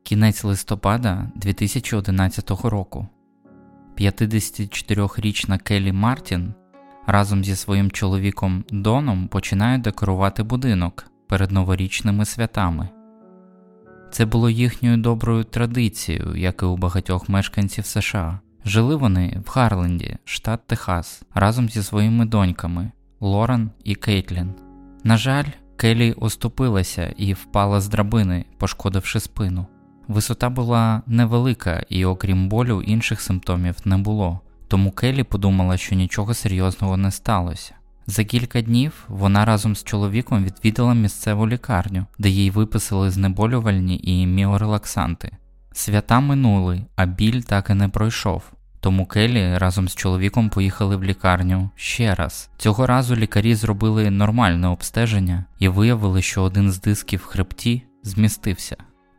Кінець листопада 2011 року. 54-річна Келлі Мартін разом зі своїм чоловіком Доном починає декорувати будинок перед новорічними святами. Це було їхньою доброю традицією, як і у багатьох мешканців США. Жили вони в Гарленді, штат Техас, разом зі своїми доньками Лорен і Кейтлін. На жаль, Келлі оступилася і впала з драбини, пошкодивши спину. Висота була невелика і окрім болю інших симптомів не було, тому Келлі подумала, що нічого серйозного не сталося. За кілька днів вона разом з чоловіком відвідала місцеву лікарню, де їй виписали знеболювальні і міорелаксанти. Свята минули, а біль так і не пройшов. Тому Келлі разом з чоловіком поїхали в лікарню ще раз. Цього разу лікарі зробили нормальне обстеження і виявили, що один з дисків в хребті змістився.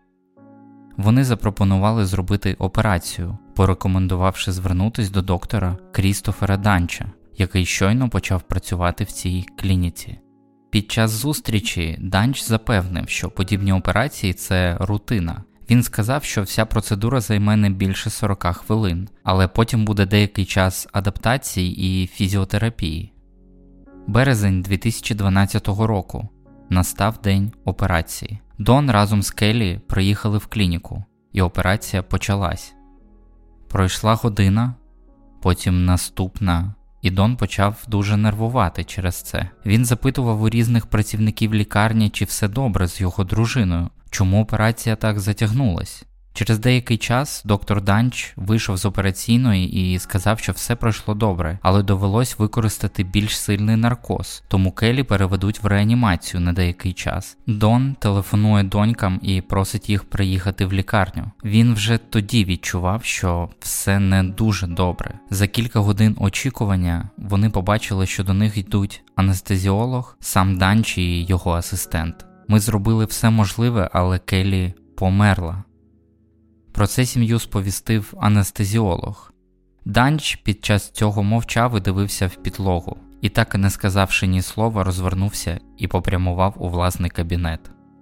Вони запропонували зробити операцію, порекомендувавши звернутися до доктора Крістофера Данча, який щойно почав працювати в цій клініці. Під час зустрічі Данч запевнив, що подібні операції – це рутина. Він сказав, що вся процедура займе не більше 40 хвилин, але потім буде деякий час адаптації і фізіотерапії. Березень 2012 року. Настав день операції. Дон разом з Келлі приїхали в клініку, і операція почалась. Пройшла година, потім наступна, і Дон почав дуже нервувати через це. Він запитував у різних працівників лікарні, чи все добре з його дружиною, чому операція так затягнулась. Через деякий час доктор Данч вийшов з операційної і сказав, що все пройшло добре, але довелось використати більш сильний наркоз, тому Келлі переведуть в реанімацію на деякий час. Дон телефонує донькам і просить їх приїхати в лікарню. Він вже тоді відчував, що все не дуже добре. За кілька годин очікування вони побачили, що до них йдуть анестезіолог, сам Данч і його асистент. Ми зробили все можливе, але Келлі померла. Про це сім'ю сповістив анестезіолог. Данч під час цього мовчав і дивився в підлогу, і так і не сказавши ні слова, розвернувся і попрямував у власний кабінет.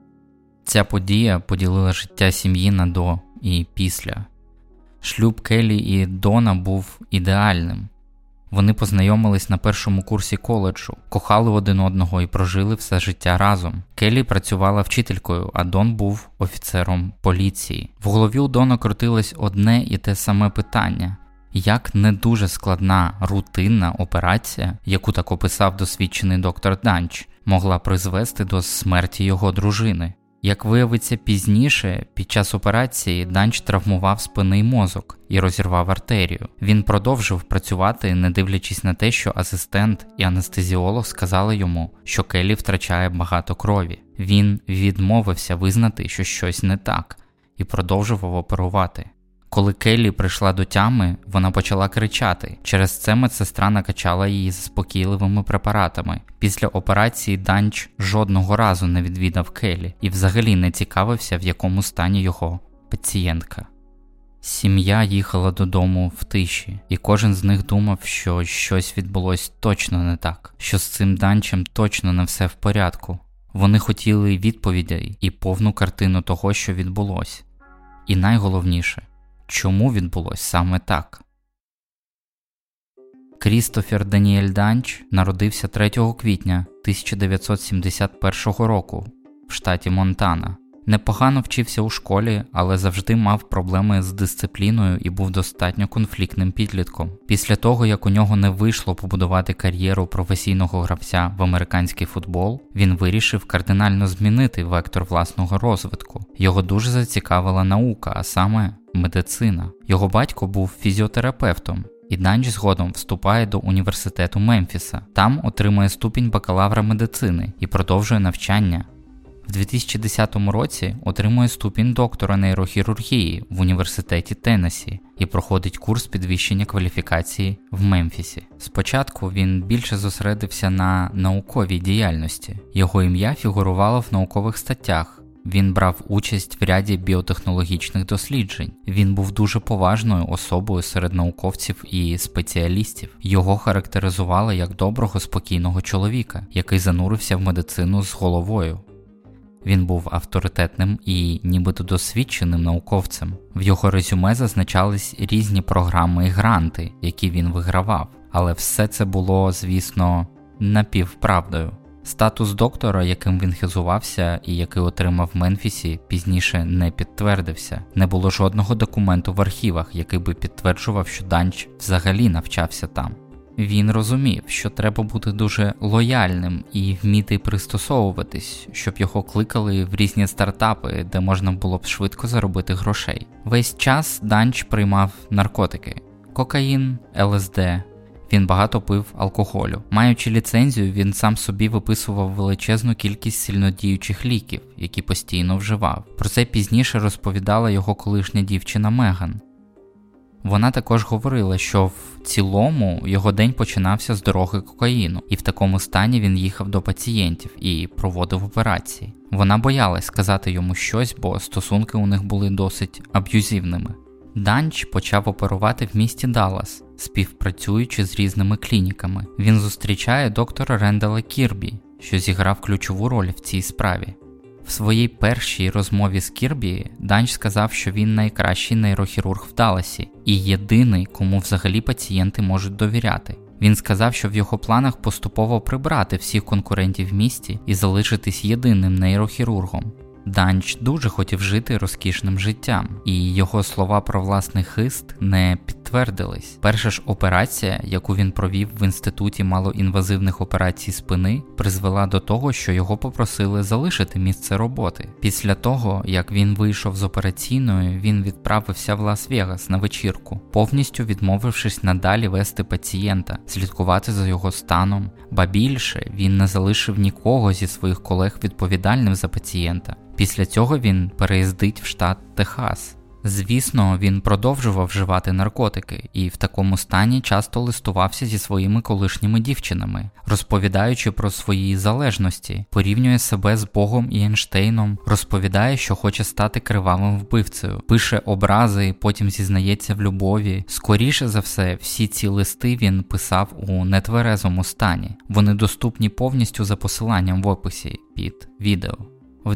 Ця подія поділила життя сім'ї на до і після. Шлюб Келлі і Дона був ідеальним. Вони познайомились на першому курсі коледжу, кохали один одного і прожили все життя разом. Келлі працювала вчителькою, а Дон був офіцером поліції. В голові у Дона крутилось одне і те саме питання. Як не дуже складна, рутинна операція, яку так описав досвідчений доктор Данч, могла призвести до смерті його дружини? Як виявиться пізніше, під час операції Данч травмував спинний мозок і розірвав артерію. Він продовжив працювати, не дивлячись на те, що асистент і анестезіолог сказали йому, що Келлі втрачає багато крові. Він відмовився визнати, що щось не так, і продовжував оперувати. Коли Келлі прийшла до тями, вона почала кричати. Через це медсестра накачала її заспокійливими препаратами. Після операції Данч жодного разу не відвідав Келлі і взагалі не цікавився, в якому стані його пацієнтка. Сім'я їхала додому в тиші, і кожен з них думав, що щось відбулось точно не так, що з цим Данчем точно не все в порядку. Вони хотіли відповідей і повну картину того, що відбулось. І найголовніше – чому відбулось саме так? Крістофер Даніель Данч народився 3 квітня 1971 року в штаті Монтана. Непогано вчився у школі, але завжди мав проблеми з дисципліною і був достатньо конфліктним підлітком. Після того, як у нього не вийшло побудувати кар'єру професійного гравця в американський футбол, він вирішив кардинально змінити вектор власного розвитку. Його дуже зацікавила наука, а саме медицина. Його батько був фізіотерапевтом, і Данч згодом вступає до університету Мемфіса. Там отримує ступінь бакалавра медицини і продовжує навчання. В 2010 році отримує ступінь доктора нейрохірургії в університеті Теннессі і проходить курс підвищення кваліфікації в Мемфісі. Спочатку він більше зосередився на науковій діяльності. Його ім'я фігурувало в наукових статтях. Він брав участь в ряді біотехнологічних досліджень. Він був дуже поважною особою серед науковців і спеціалістів. Його характеризували як доброго, спокійного чоловіка, який занурився в медицину з головою. Він був авторитетним і нібито досвідченим науковцем. В його резюме зазначались різні програми і гранти, які він вигравав. Але все це було, звісно, напівправдою. Статус доктора, яким він хизувався і який отримав в Мемфісі, пізніше не підтвердився. Не було жодного документу в архівах, який би підтверджував, що Данч взагалі навчався там. Він розумів, що треба бути дуже лояльним і вміти пристосовуватись, щоб його кликали в різні стартапи, де можна було б швидко заробити грошей. Весь час Данч приймав наркотики – кокаїн, ЛСД. Він багато пив алкоголю. Маючи ліцензію, він сам собі виписував величезну кількість сильнодіючих ліків, які постійно вживав. Про це пізніше розповідала його колишня дівчина Меган. Вона також говорила, що в цілому його день починався з дороги кокаїну, і в такому стані він їхав до пацієнтів і проводив операції. Вона боялась сказати йому щось, бо стосунки у них були досить аб'юзивними. Данч почав оперувати в місті Даллас, співпрацюючи з різними клініками. Він зустрічає доктора Рендала Кірбі, що зіграв ключову роль в цій справі. В своїй першій розмові з Кірбі Данч сказав, що він найкращий нейрохірург в Далласі і єдиний, кому взагалі пацієнти можуть довіряти. Він сказав, що в його планах поступово прибрати всіх конкурентів в місті і залишитись єдиним нейрохірургом. Данч дуже хотів жити розкішним життям, і його слова про власний хист не підтвердились. Перша ж операція, яку він провів в Інституті малоінвазивних операцій спини, призвела до того, що його попросили залишити місце роботи. Після того, як він вийшов з операційної, він відправився в Лас-Вегас на вечірку, повністю відмовившись надалі вести пацієнта, слідкувати за його станом. Ба більше, він не залишив нікого зі своїх колег відповідальним за пацієнта. Після цього він переїздить в штат Техас. Звісно, він продовжував вживати наркотики і в такому стані часто листувався зі своїми колишніми дівчинами, розповідаючи про свої залежності, порівнює себе з Богом і Ейнштейном, розповідає, що хоче стати кривавим вбивцею, пише образи, потім зізнається в любові. Скоріше за все, всі ці листи він писав у нетверезому стані. Вони доступні повністю за посиланням в описі під відео. В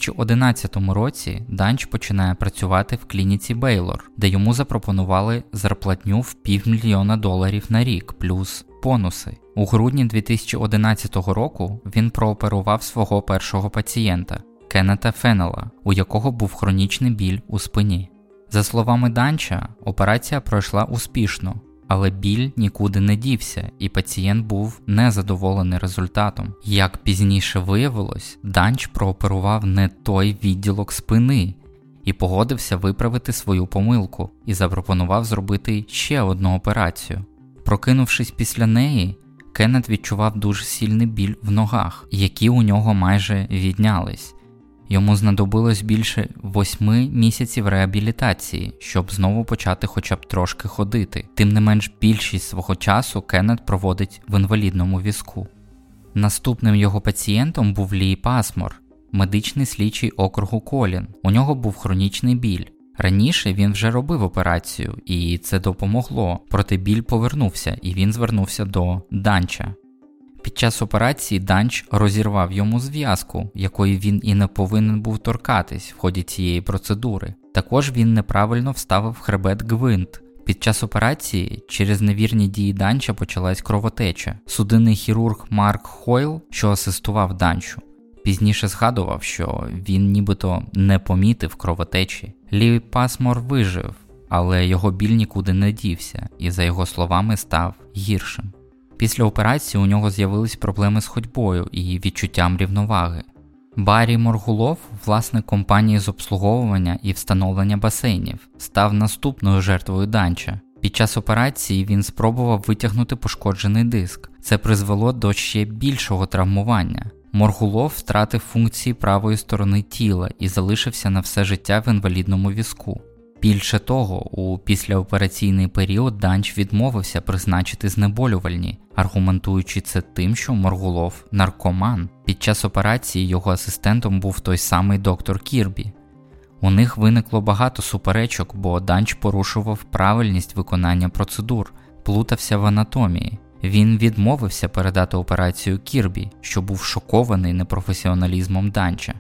2011 році Данч починає працювати в клініці Бейлор, де йому запропонували зарплатню в $500,000 на рік, плюс бонуси. У грудні 2011 року він прооперував свого першого пацієнта – Кеннета Феннела, у якого був хронічний біль у спині. За словами Данча, операція пройшла успішно, але біль нікуди не дівся, і пацієнт був незадоволений результатом. Як пізніше виявилось, Данч прооперував не той відділок спини і погодився виправити свою помилку і запропонував зробити ще одну операцію. Прокинувшись після неї, Кеннет відчував дуже сильний біль в ногах, які у нього майже віднялись. Йому знадобилось більше 8 місяців реабілітації, щоб знову почати хоча б трошки ходити. Тим не менш, більшість свого часу Кеннет проводить в інвалідному візку. Наступним його пацієнтом був Лі Пасмор, медичний слідчий округу Колін. У нього був хронічний біль. Раніше він вже робив операцію, і це допомогло, проте біль повернувся, і він звернувся до Данча. Під час операції Данч розірвав йому зв'язку, якої він і не повинен був торкатись в ході цієї процедури. Також він неправильно вставив в хребет гвинт. Під час операції через невірні дії Данча почалась кровотеча. Судинний хірург Марк Хойл, що асистував Данчу, пізніше згадував, що він нібито не помітив кровотечі. Лі Пасмор вижив, але його біль нікуди не дівся і, за його словами, став гіршим. Після операції у нього з'явились проблеми з ходьбою і відчуттям рівноваги. Баррі Моргулов, власник компанії з обслуговування і встановлення басейнів, став наступною жертвою Данча. Під час операції він спробував витягнути пошкоджений диск. Це призвело до ще більшого травмування. Моргулов втратив функції правої сторони тіла і залишився на все життя в інвалідному візку. Більше того, у післяопераційний період Данч відмовився призначити знеболювальні, аргументуючи це тим, що Моргулов – наркоман. Під час операції його асистентом був той самий доктор Кірбі. У них виникло багато суперечок, бо Данч порушував правильність виконання процедур, плутався в анатомії. Він відмовився передати операцію Кірбі, що був шокований непрофесіоналізмом Данча.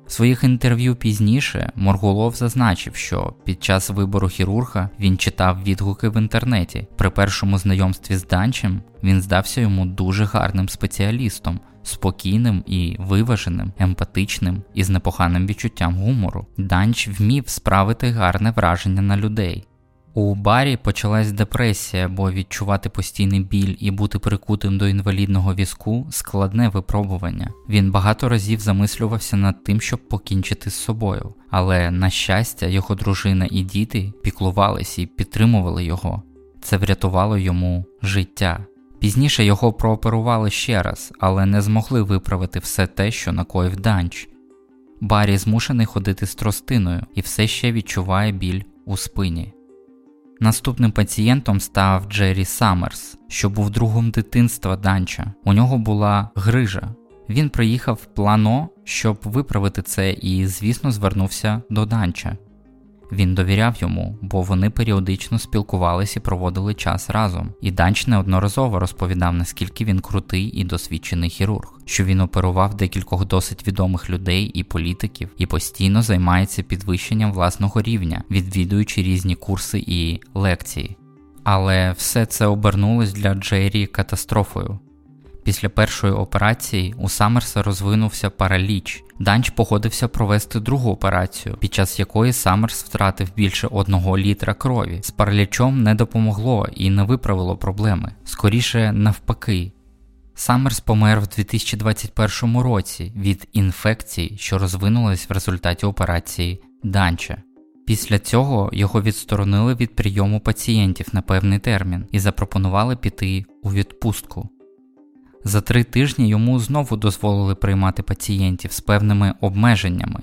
В своїх інтерв'ю пізніше Моргулов зазначив, що під час вибору хірурга він читав відгуки в інтернеті. При першому знайомстві з Данчем він здався йому дуже гарним спеціалістом, спокійним і виваженим, емпатичним і з непоганим відчуттям гумору. Данч вмів справити гарне враження на людей. У Баррі почалась депресія, бо відчувати постійний біль і бути прикутим до інвалідного візку – складне випробування. Він багато разів замислювався над тим, щоб покінчити з собою. Але, на щастя, його дружина і діти піклувались і підтримували його. Це врятувало йому життя. Пізніше його прооперували ще раз, але не змогли виправити все те, що накоїв Данч. Баррі змушений ходити з тростиною і все ще відчуває біль у спині. Наступним пацієнтом став Джері Саммерс, що був другом дитинства Данча. У нього була грижа. Він приїхав в Плано, щоб виправити це і, звісно, звернувся до Данча. Він довіряв йому, бо вони періодично спілкувалися і проводили час разом. І Данч неодноразово розповідав, наскільки він крутий і досвідчений хірург, що він оперував декількох досить відомих людей і політиків і постійно займається підвищенням власного рівня, відвідуючи різні курси і лекції. Але все це обернулось для Джері катастрофою. Після першої операції у Саммерса розвинувся параліч. Данч погодився провести другу операцію, під час якої Саммерс втратив більше 1 літра крові. З паралічом не допомогло і не виправило проблеми. Скоріше навпаки. Саммерс помер в 2021 році від інфекції, що розвинулась в результаті операції Данча. Після цього його відсторонили від прийому пацієнтів на певний термін і запропонували піти у відпустку. За 3 тижні йому знову дозволили приймати пацієнтів з певними обмеженнями.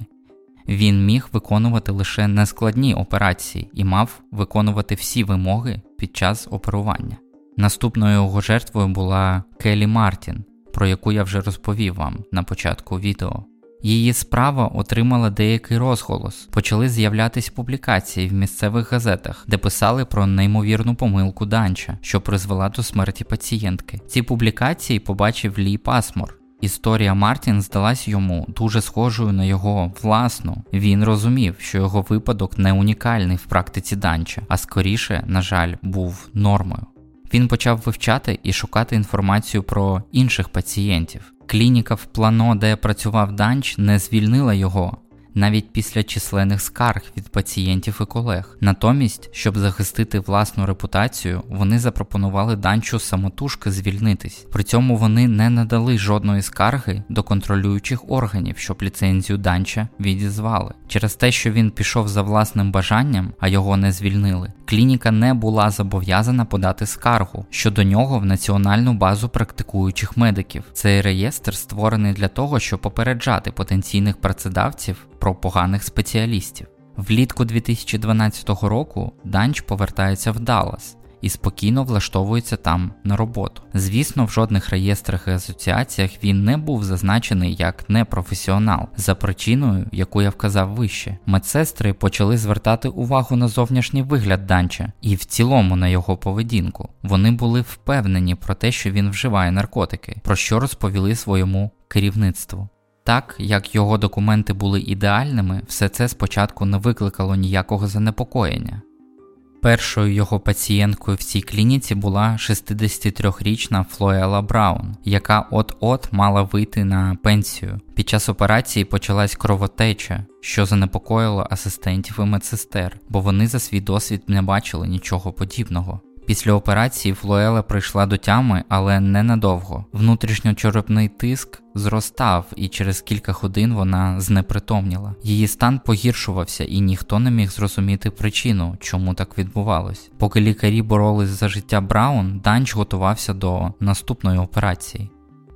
Він міг виконувати лише нескладні операції і мав виконувати всі вимоги під час оперування. Наступною його жертвою була Келлі Мартін, про яку я вже розповів вам на початку відео. Її справа отримала деякий розголос. Почали з'являтись публікації в місцевих газетах, де писали про неймовірну помилку Данча, що призвела до смерті пацієнтки. Ці публікації побачив Лі Пасмор. Історія Мартін здалась йому дуже схожою на його власну. Він розумів, що його випадок не унікальний в практиці Данча, а скоріше, на жаль, був нормою. Він почав вивчати і шукати інформацію про інших пацієнтів. Клініка в Плано, де працював Данч, не звільнила його, навіть після численних скарг від пацієнтів і колег. Натомість, щоб захистити власну репутацію, вони запропонували Данчу самотужки звільнитись. При цьому вони не надали жодної скарги до контролюючих органів, щоб ліцензію Данча відізвали. Через те, що він пішов за власним бажанням, а його не звільнили, клініка не була зобов'язана подати скаргу щодо нього в Національну базу практикуючих медиків. Цей реєстр створений для того, щоб попереджати потенційних працедавців про поганих спеціалістів. Влітку 2012 року Данч повертається в Даллас і спокійно влаштовується там на роботу. Звісно, в жодних реєстрах і асоціаціях він не був зазначений як непрофесіонал, за причиною, яку я вказав вище. Медсестри почали звертати увагу на зовнішній вигляд Данча і в цілому на його поведінку. Вони були впевнені про те, що він вживає наркотики, про що розповіли своєму керівництву. Так, як його документи були ідеальними, все це спочатку не викликало ніякого занепокоєння. Першою його пацієнткою в цій клініці була 63-річна Флоела Браун, яка от-от мала вийти на пенсію. Під час операції почалась кровотеча, що занепокоїло асистентів і медсестер, бо вони за свій досвід не бачили нічого подібного. Після операції Флоела прийшла до тями, але ненадовго. Внутрішньочерепний тиск зростав, і через кілька годин вона знепритомніла. Її стан погіршувався, і ніхто не міг зрозуміти причину, чому так відбувалось. Поки лікарі боролись за життя Браун, Данч готувався до наступної операції.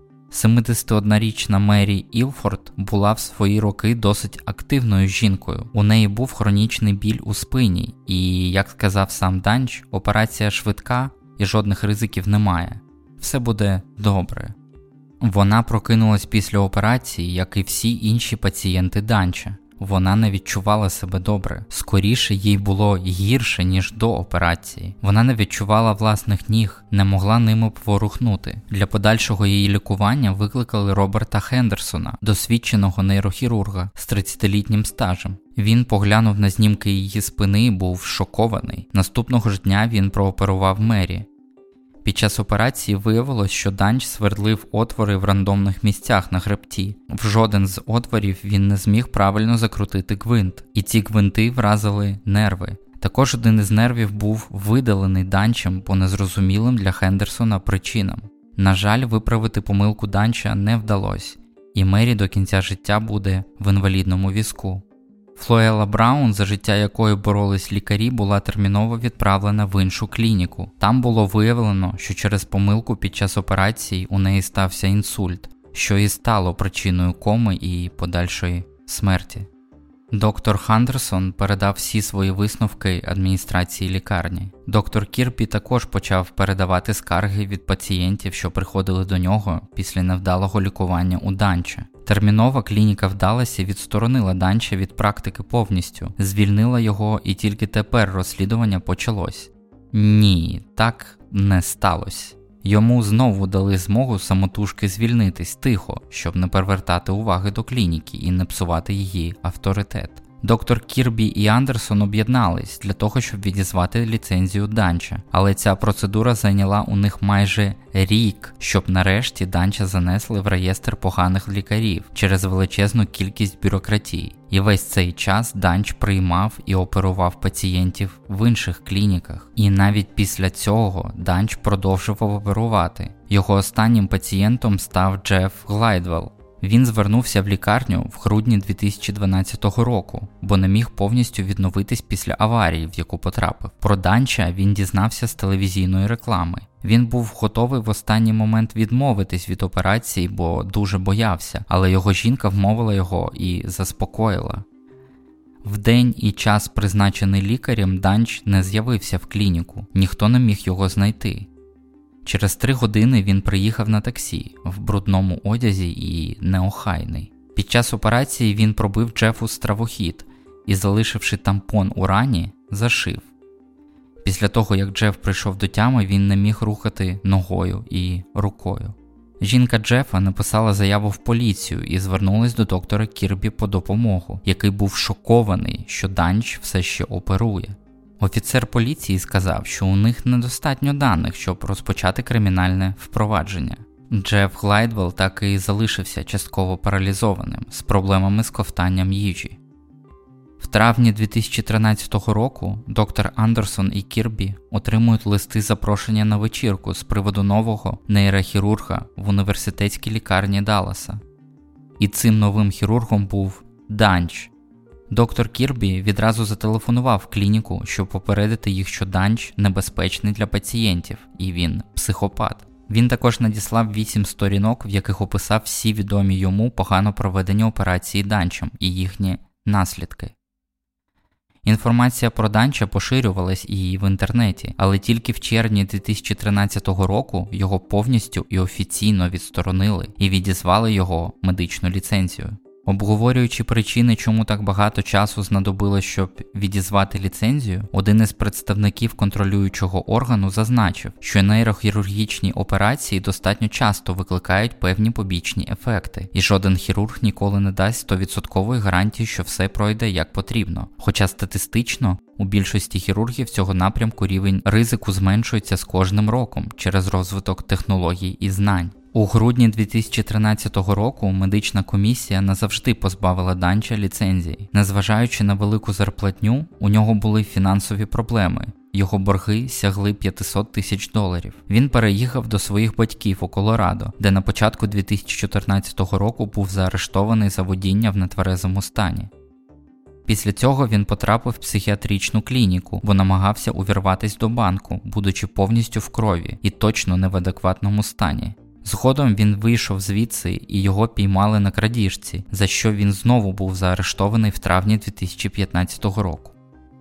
71-річна Мері Ілфорд була в свої роки досить активною жінкою. У неї був хронічний біль у спині, і, як сказав сам Данч, операція швидка і жодних ризиків немає. Все буде добре. Вона прокинулась після операції, як і всі інші пацієнти Данча. Вона не відчувала себе добре. Скоріше, їй було гірше, ніж до операції. Вона не відчувала власних ніг, не могла ними поворухнути. Для подальшого її лікування викликали Роберта Хендерсона, досвідченого нейрохірурга з 30-літнім стажем. Він поглянув на знімки її спини і був шокований. Наступного ж дня він прооперував Мері. Під час операції виявилось, що Данч свердлив отвори в рандомних місцях на хребті. В жоден з отворів він не зміг правильно закрутити гвинт, і ці гвинти вразили нерви. Також один із нервів був видалений Данчем по незрозумілим для Хендерсона причинам. На жаль, виправити помилку Данча не вдалося, і Мері до кінця життя буде в інвалідному візку. Флоела Браун, за життя якої боролись лікарі, була терміново відправлена в іншу клініку. Там було виявлено, що через помилку під час операції у неї стався інсульт, що і стало причиною коми і подальшої смерті. Доктор Хендерсон передав всі свої висновки адміністрації лікарні. Доктор Кірбі також почав передавати скарги від пацієнтів, що приходили до нього після невдалого лікування у Данча. Термінова клініка вдалася відсторонила Данча від практики повністю, звільнила його, і тільки тепер розслідування почалось. Ні, так не сталося. Йому знову дали змогу самотужки звільнитись тихо, щоб не привертати уваги до клініки і не псувати її авторитет. Доктор Кірбі і Андерсон об'єднались для того, щоб відізвати ліцензію Данча, але ця процедура зайняла у них майже рік, щоб нарешті Данча занесли в реєстр поганих лікарів через величезну кількість бюрократії. І весь цей час Данч приймав і оперував пацієнтів в інших клініках. І навіть після цього Данч продовжував оперувати. Його останнім пацієнтом став Джеф Глайдвелл. Він звернувся в лікарню в грудні 2012 року, бо не міг повністю відновитись після аварії, в яку потрапив. Про Данча він дізнався з телевізійної реклами. Він був готовий в останній момент відмовитись від операції, бо дуже боявся, але його жінка вмовила його і заспокоїла. В день і час, призначений лікарем, Данч не з'явився в клініку, ніхто не міг його знайти. Через 3 години він приїхав на таксі, в брудному одязі і неохайний. Під час операції він пробив Джефу стравохід і, залишивши тампон у рані, зашив. Після того, як Джеф прийшов до тями, він не міг рухати ногою і рукою. Жінка Джефа написала заяву в поліцію і звернулась до доктора Кірбі по допомогу, який був шокований, що Данч все ще оперує. Офіцер поліції сказав, що у них недостатньо даних, щоб розпочати кримінальне впровадження. Джеф Глайдвелл так і залишився частково паралізованим, з проблемами з ковтанням їжі. В травні 2013 року доктор Андерсон і Кірбі отримують листи запрошення на вечірку з приводу нового нейрохірурга в університетській лікарні Далласа. І цим новим хірургом був Данч. Доктор Кірбі відразу зателефонував в клініку, щоб попередити їх, що Данч небезпечний для пацієнтів, і він психопат. Він також надіслав 8 сторінок, в яких описав всі відомі йому погано проведені операції Данчем і їхні наслідки. Інформація про Данча поширювалась і в інтернеті, але тільки в червні 2013 року його повністю і офіційно відсторонили і відізвали його медичну ліцензію. Обговорюючи причини, чому так багато часу знадобилось, щоб відізвати ліцензію, один із представників контролюючого органу зазначив, що нейрохірургічні операції достатньо часто викликають певні побічні ефекти, і жоден хірург ніколи не дасть 100% гарантії, що все пройде як потрібно. Хоча статистично, у більшості хірургів цього напрямку рівень ризику зменшується з кожним роком через розвиток технологій і знань. У грудні 2013 року медична комісія назавжди позбавила Данча ліцензії. Незважаючи на велику зарплатню, у нього були фінансові проблеми. Його борги сягли $500 000. Він переїхав до своїх батьків у Колорадо, де на початку 2014 року був заарештований за водіння в нетверезому стані. Після цього він потрапив в психіатричну клініку, бо намагався увірватись до банку, будучи повністю в крові і точно не в адекватному стані. Згодом він вийшов звідси і його піймали на крадіжці, за що він знову був заарештований в травні 2015 року.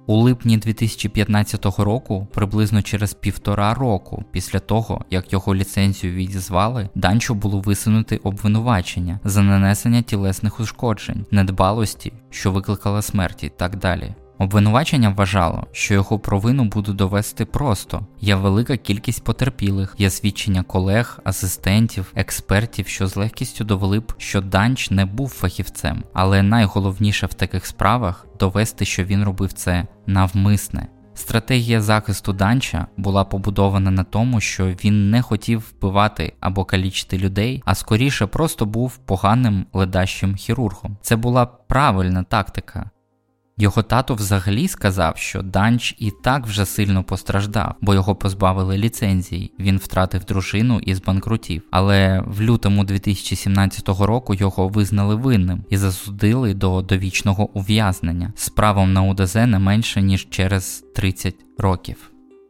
У липні 2015 року, приблизно через 1,5 року після того, як його ліцензію відізвали, Данчо було висунуто обвинувачення за нанесення тілесних ушкоджень, недбалості, що викликала смерть і так далі. Обвинувачення вважало, що його провину будуть довести просто. Є велика кількість потерпілих, є свідчення колег, асистентів, експертів, що з легкістю довели б, що Данч не був фахівцем. Але найголовніше в таких справах – довести, що він робив це навмисне. Стратегія захисту Данча була побудована на тому, що він не хотів вбивати або калічити людей, а скоріше просто був поганим ледащим хірургом. Це була правильна тактика. Його тато взагалі сказав, що Данч і так вже сильно постраждав, бо його позбавили ліцензії, він втратив дружину і збанкрутів. Але в лютому 2017 року його визнали винним і засудили до довічного ув'язнення з правом на УДЗ не менше, ніж через 30 років.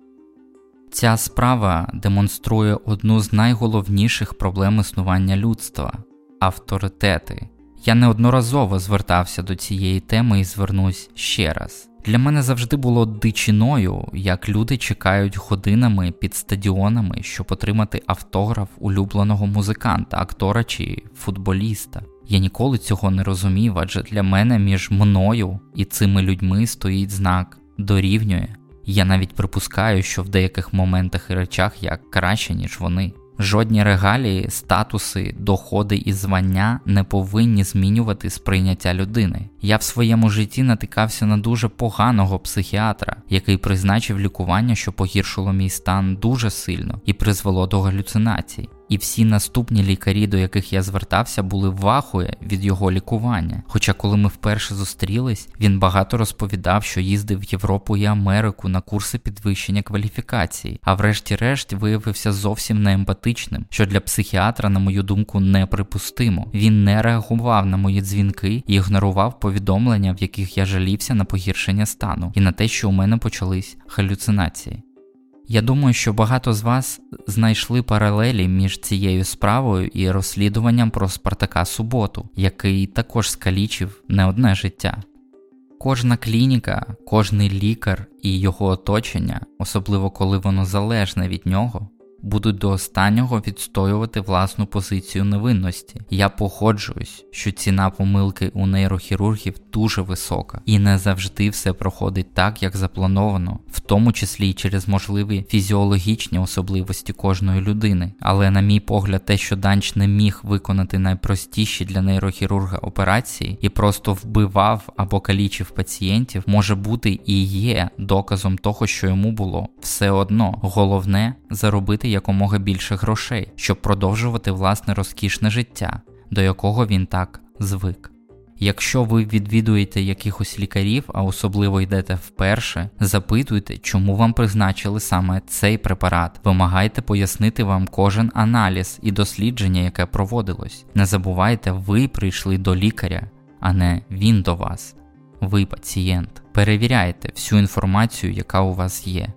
Ця справа демонструє одну з найголовніших проблем існування людства – авторитети. Я неодноразово звертався до цієї теми і звернусь ще раз. Для мене завжди було дичиною, як люди чекають годинами під стадіонами, щоб отримати автограф улюбленого музиканта, актора чи футболіста. Я ніколи цього не розумів, адже для мене між мною і цими людьми стоїть знак «дорівнює». Я навіть припускаю, що в деяких моментах і речах я краще, ніж вони. Жодні регалії, статуси, доходи і звання не повинні змінювати сприйняття людини. Я в своєму житті натикався на дуже поганого психіатра, який призначив лікування, що погіршило мій стан дуже сильно і призвело до галюцинацій. І всі наступні лікарі, до яких я звертався, були в ахуї від його лікування. Хоча коли ми вперше зустрілись, він багато розповідав, що їздив в Європу і Америку на курси підвищення кваліфікації, а врешті-решт виявився зовсім неемпатичним, що для психіатра, на мою думку, неприпустимо. Він не реагував на мої дзвінки і ігнорував повідомлення, в яких я жалівся на погіршення стану і на те, що у мене почались галюцинації. Я думаю, що багато з вас знайшли паралелі між цією справою і розслідуванням про Спартака Суботу, який також скалічив не одне життя. Кожна клініка, кожний лікар і його оточення, особливо коли воно залежне від нього, будуть до останнього відстоювати власну позицію невинності. Я погоджуюсь, що ціна помилки у нейрохірургів дуже висока, і не завжди все проходить так, як заплановано, в тому числі й через можливі фізіологічні особливості кожної людини. Але, на мій погляд, те, що Данч не міг виконати найпростіші для нейрохірурга операції і просто вбивав або калічив пацієнтів, може бути і є доказом того, що йому було все одно. Головне – заробити якомога більше грошей, щоб продовжувати власне розкішне життя, до якого він так звик. Якщо ви відвідуєте якихось лікарів, а особливо йдете вперше, запитуйте, чому вам призначили саме цей препарат. Вимагайте пояснити вам кожен аналіз і дослідження, яке проводилось. Не забувайте, ви прийшли до лікаря, а не він до вас. Ви пацієнт. Перевіряйте всю інформацію, яка у вас є.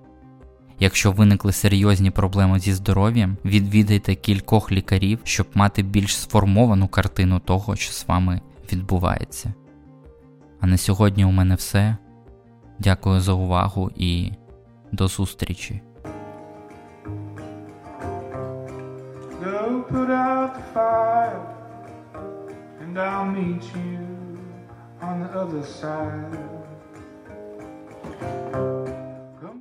Якщо виникли серйозні проблеми зі здоров'ям, відвідайте кількох лікарів, щоб мати більш сформовану картину того, що з вами відбувається. А на сьогодні у мене все. Дякую за увагу і до зустрічі. Put out the fire, and I'll meet you on the other side.